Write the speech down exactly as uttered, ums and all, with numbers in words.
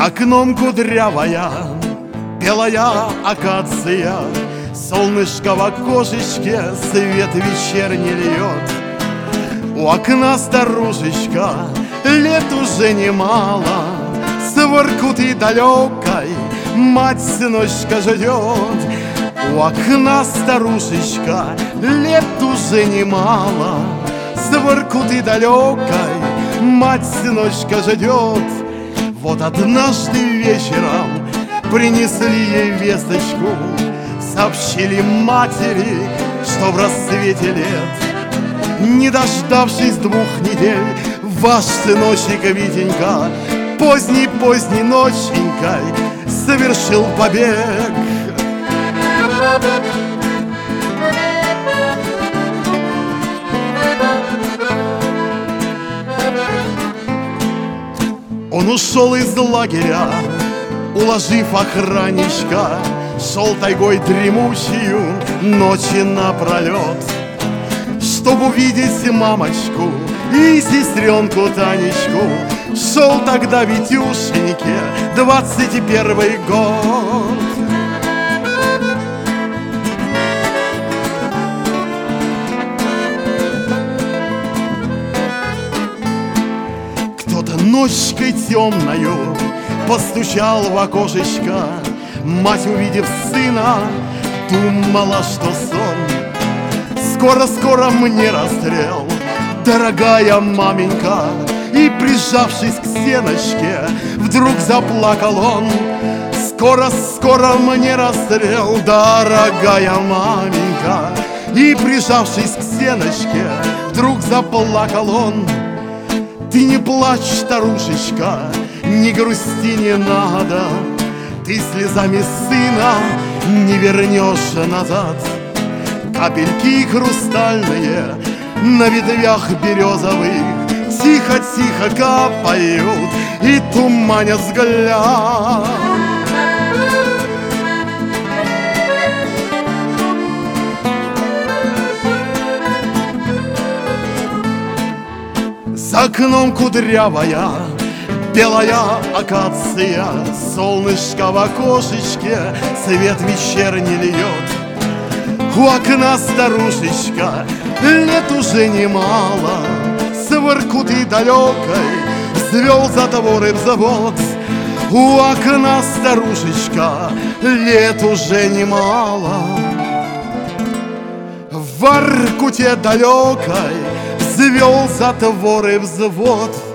окном кудрявая белая акация, солнышко в окошечке свет вечерний льет. У окна старушечка, лет уже немало, с Воркуты далекой мать сыночка ждет. У окна старушечка, лет уже немало, с Воркуты далекой мать сыночка ждет. Вот однажды вечером принесли ей весточку, сообщили матери, что в рассвете лет, не дождавшись двух недель, ваш сыночек Витенька поздней-поздней ноченькой совершил побег. Он ушел из лагеря, уложив охранничка, шел тайгой дремучую ночи напролет, чтоб увидеть мамочку и сестренку Танечку. Шел тогда Витюшеньке двадцать первый год. Кто-то ночкой темною постучал в окошечко. Мать, увидев сына, думала, что сон. Скоро-скоро мне расстрел, дорогая маменька. И, прижавшись к стеночке, вдруг заплакал он. Скоро-скоро мне расстрел, дорогая маменька. И, прижавшись к стеночке, вдруг заплакал он. Ты не плачь, старушечка, не грусти не надо, ты слезами сына не вернешь назад. Капельки хрустальные на ветвях березовых тихо-тихо капают и туманят взгляд. За окном кудрявая белая акация, солнышко в окошечке свет вечерний льет. У окна старушечка, лет уже немало, с Воркуты далекой взвел затвор и взвод. У окна старушечка, лет уже немало, в Воркуте далекой взвел затвор и взвод.